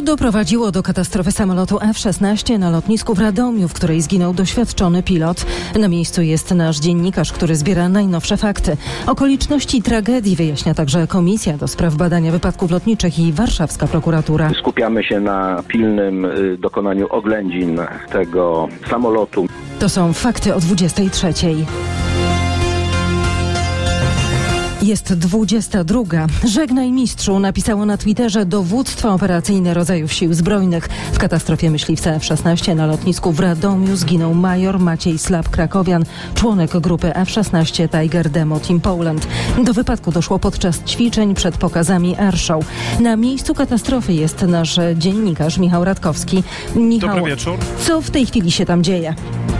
Co doprowadziło do katastrofy samolotu F-16 na lotnisku w Radomiu, w której zginął doświadczony pilot? Na miejscu jest nasz dziennikarz, który zbiera najnowsze fakty. Okoliczności tragedii wyjaśnia także Komisja do Spraw Badania Wypadków Lotniczych i warszawska prokuratura. Skupiamy się na pilnym dokonaniu oględzin tego samolotu. To są fakty o 23:00. Jest 22:00. Żegnaj mistrzu, napisało na Twitterze Dowództwo Operacyjne Rodzajów Sił Zbrojnych. W katastrofie myśliwca F-16 na lotnisku w Radomiu zginął major Maciej Slap-Krakowian, członek grupy F-16 Tiger Demo Team Poland. Do wypadku doszło podczas ćwiczeń przed pokazami Airshow. Na miejscu katastrofy jest nasz dziennikarz Michał Radkowski. Michał, dobry wieczór. Co w tej chwili się tam dzieje?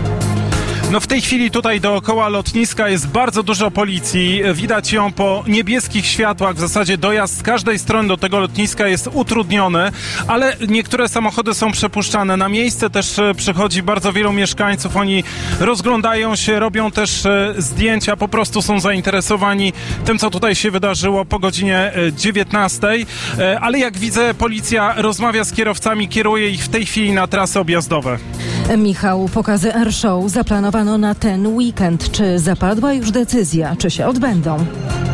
No w tej chwili tutaj dookoła lotniska jest bardzo dużo policji. Widać ją po niebieskich światłach. W zasadzie dojazd z każdej strony do tego lotniska jest utrudniony, ale niektóre samochody są przepuszczane. Na miejsce też przychodzi bardzo wielu mieszkańców. Oni rozglądają się, robią też zdjęcia, po prostu są zainteresowani tym, co tutaj się wydarzyło po godzinie 19. Ale jak widzę, policja rozmawia z kierowcami, kieruje ich w tej chwili na trasy objazdowe. Michał, pokazy Airshow zaplanowano na ten weekend. Czy zapadła już decyzja, czy się odbędą?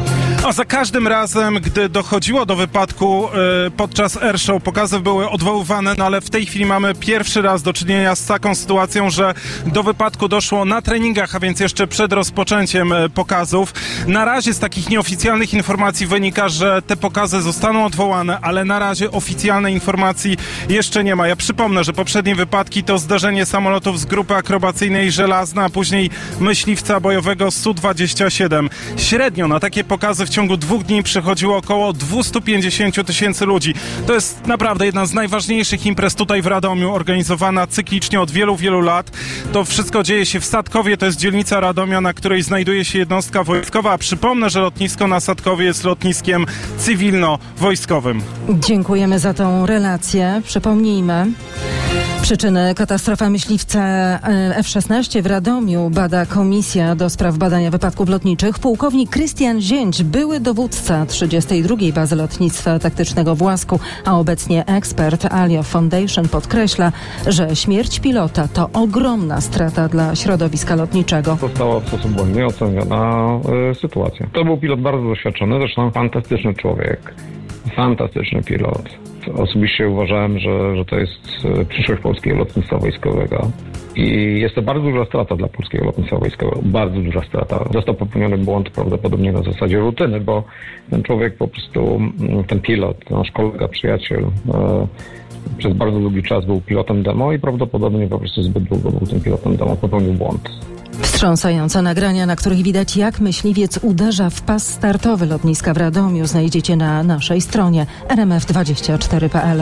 A za każdym razem, gdy dochodziło do wypadku podczas Airshow, pokazy były odwoływane, no ale w tej chwili mamy pierwszy raz do czynienia z taką sytuacją, że do wypadku doszło na treningach, a więc jeszcze przed rozpoczęciem pokazów. Na razie z takich nieoficjalnych informacji wynika, że te pokazy zostaną odwołane, ale na razie oficjalnej informacji jeszcze nie ma. Ja przypomnę, że poprzednie wypadki to zdarzenie samolotów z grupy akrobacyjnej Żelazna, a później myśliwca bojowego Su-27. Średnio na takie pokazy w ciągu 2 dni przychodziło około 250 tysięcy ludzi. To jest naprawdę jedna z najważniejszych imprez tutaj w Radomiu, organizowana cyklicznie od wielu, wielu lat. To wszystko dzieje się w Sadkowie, to jest dzielnica Radomia, na której znajduje się jednostka wojskowa. A przypomnę, że lotnisko na Sadkowie jest lotniskiem cywilno-wojskowym. Dziękujemy za tą relację. Przypomnijmy. Przyczyny katastrofy myśliwca F-16 w Radomiu bada Komisja do Spraw Badania Wypadków Lotniczych. Pułkownik Krystian Zięć, były dowódca 32. Bazy Lotnictwa Taktycznego w Łasku, a obecnie ekspert Alio Foundation podkreśla, że śmierć pilota to ogromna strata dla środowiska lotniczego. Została w sposób błędnie oceniona sytuacja. To był pilot bardzo doświadczony, zresztą fantastyczny człowiek, fantastyczny pilot. Osobiście uważałem, że to jest przyszłość polskiego lotnictwa wojskowego i jest to bardzo duża strata dla polskiego lotnictwa wojskowego, bardzo duża strata. Został popełniony błąd prawdopodobnie na zasadzie rutyny, bo ten człowiek po prostu, ten pilot, nasz kolega, przyjaciel, przez bardzo długi czas był pilotem demo i prawdopodobnie po prostu zbyt długo był tym pilotem demo, popełnił błąd. Wstrząsające nagrania, na których widać, jak myśliwiec uderza w pas startowy lotniska w Radomiu, znajdziecie na naszej stronie rmf24.pl.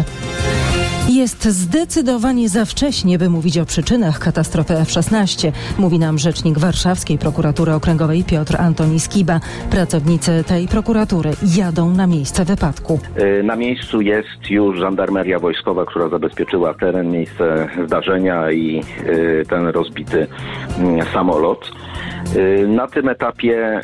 Jest zdecydowanie za wcześnie, by mówić o przyczynach katastrofy F-16, mówi nam rzecznik Warszawskiej Prokuratury Okręgowej Piotr Antoni Skiba. Pracownicy tej prokuratury jadą na miejsce wypadku. Na miejscu jest już żandarmeria wojskowa, która zabezpieczyła teren, miejsce zdarzenia i ten rozbity samolot. Na tym etapie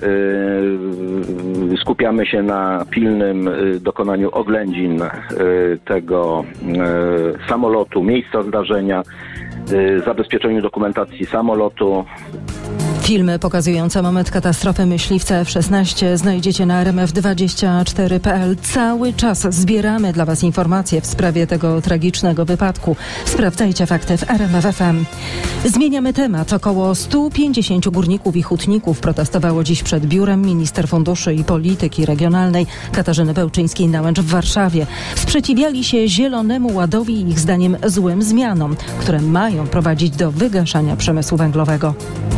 skupiamy się na pilnym dokonaniu oględzin tego samolotu, miejsca zdarzenia, zabezpieczeniu dokumentacji samolotu. Filmy pokazujące moment katastrofy myśliwca F-16 znajdziecie na rmf24.pl. Cały czas zbieramy dla Was informacje w sprawie tego tragicznego wypadku. Sprawdzajcie fakty w RMF FM. Zmieniamy temat. Około 150 górników i hutników protestowało dziś przed biurem minister funduszy i polityki regionalnej Katarzyny Bełczyńskiej-Nałęcz w Warszawie. Sprzeciwiali się Zielonemu Ładowi i ich zdaniem złym zmianom, które mają prowadzić do wygaszania przemysłu węglowego.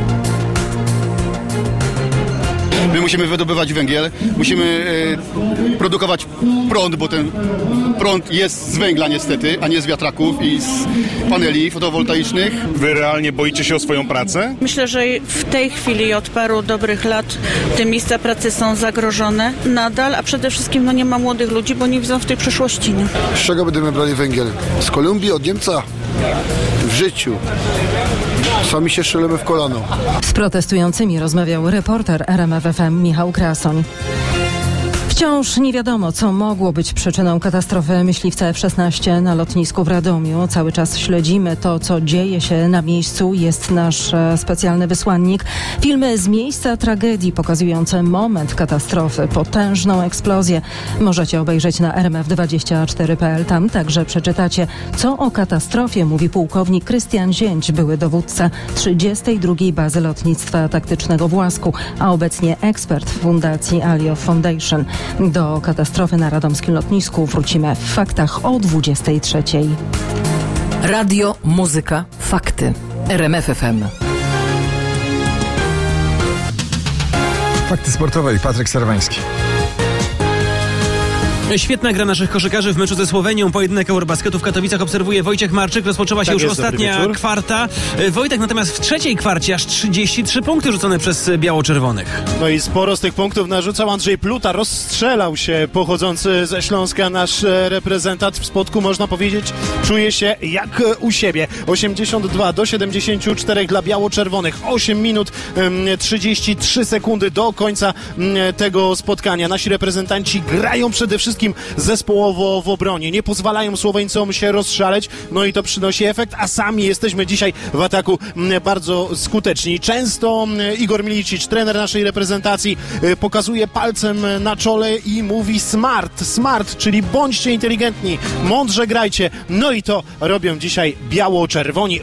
My musimy wydobywać węgiel, musimy produkować prąd, bo ten prąd jest z węgla niestety, a nie z wiatraków i z paneli fotowoltaicznych. Wy realnie boicie się o swoją pracę? Myślę, że w tej chwili od paru dobrych lat te miejsca pracy są zagrożone nadal, a przede wszystkim nie ma młodych ludzi, bo nie widzą w tej przyszłości. Nie? Z czego będziemy brali węgiel? Z Kolumbii, od Niemca? W życiu. Sami się strzelimy w kolano. Z protestującymi rozmawiał reporter RMF FM Michał Krasoń. Wciąż nie wiadomo, co mogło być przyczyną katastrofy myśliwca F-16 na lotnisku w Radomiu. Cały czas śledzimy to, co dzieje się na miejscu. Jest nasz specjalny wysłannik. Filmy z miejsca tragedii pokazujące moment katastrofy, potężną eksplozję możecie obejrzeć na rmf24.pl. Tam także przeczytacie, co o katastrofie mówi pułkownik Krystian Zięć, były dowódca 32. Bazy Lotnictwa Taktycznego w Łasku, a obecnie ekspert w Fundacji Alio Foundation. Do katastrofy na radomskim lotnisku wrócimy w faktach o 23:00. Radio, muzyka, fakty. RMF FM. Fakty sportowe i Patryk Serwański. Świetna gra naszych koszykarzy w meczu ze Słowenią. Pojedynek Eurobasketu w Katowicach obserwuje Wojciech Marczyk. Rozpoczęła się już ostatnia kwarta. Wojtek natomiast w trzeciej kwarcie aż 33 punkty rzucone przez biało-czerwonych. No i sporo z tych punktów narzucał Andrzej Pluta. Rozstrzelał się pochodzący ze Śląska nasz reprezentant. W Spodku, można powiedzieć, czuje się jak u siebie. 82-74 dla biało-czerwonych. 8 minut 33 sekundy do końca tego spotkania. Nasi reprezentanci grają przede wszystkim zespołowo w obronie. Nie pozwalają Słoweńcom się rozszaleć, no i to przynosi efekt, a sami jesteśmy dzisiaj w ataku bardzo skuteczni. Często Igor Milicic, trener naszej reprezentacji, pokazuje palcem na czole i mówi smart, czyli bądźcie inteligentni, mądrze grajcie. No i to robią dzisiaj biało-czerwoni.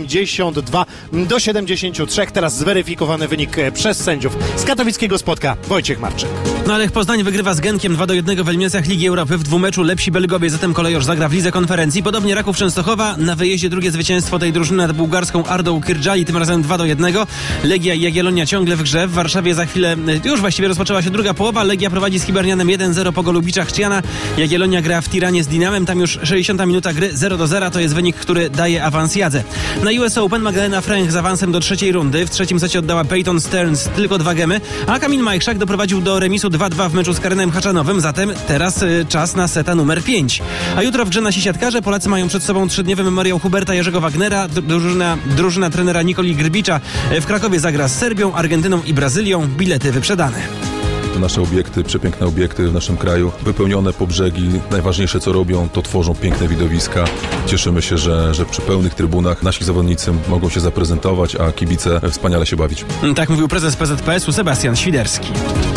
82-73. Teraz zweryfikowany wynik przez sędziów z katowickiego Spodka. Wojciech Marczyk. No ale Poznań wygrywa z Genkiem 2-1 w eliminacjach Ligi Europy. W dwumeczu lepsi Belgowie, zatem Kolejorz zagra w Lidze Konferencji. Podobnie Raków Częstochowa, na wyjeździe drugie zwycięstwo tej drużyny nad bułgarską Ardą Kyrdzali, tym razem 2-1. Legia i Jagiellonia ciągle w grze. W Warszawie za chwilę już właściwie rozpoczęła się druga połowa. Legia prowadzi z Hibernianem 1-0 po golu Bicza Chrzciana. Jagiellonia gra w Tiranie z Dinamem. Tam już 60 minuta gry 0-0. To jest wynik, który daje awans Jadze. Na US Open Magdalena Fręch z awansem do trzeciej rundy. W trzecim secie oddała Peyton Stearns tylko 2 gemy, a Kamil Majchrzak doprowadził do remisu 2-2 w meczu z Karenem Haczanowym. Zatem teraz czas na seta numer 5. A jutro w grze nasi siatkarze. Polacy mają przed sobą 3-dniowy memoriał Huberta Jerzego Wagnera. Drużyna trenera Nikoli Grbicza w Krakowie zagra z Serbią, Argentyną i Brazylią. Bilety wyprzedane. To nasze obiekty, przepiękne obiekty w naszym kraju, wypełnione po brzegi. Najważniejsze co robią, to tworzą piękne widowiska. Cieszymy się, że przy pełnych trybunach nasi zawodnicy mogą się zaprezentować, a kibice wspaniale się bawić. Tak mówił prezes PZPS-u Sebastian Świderski.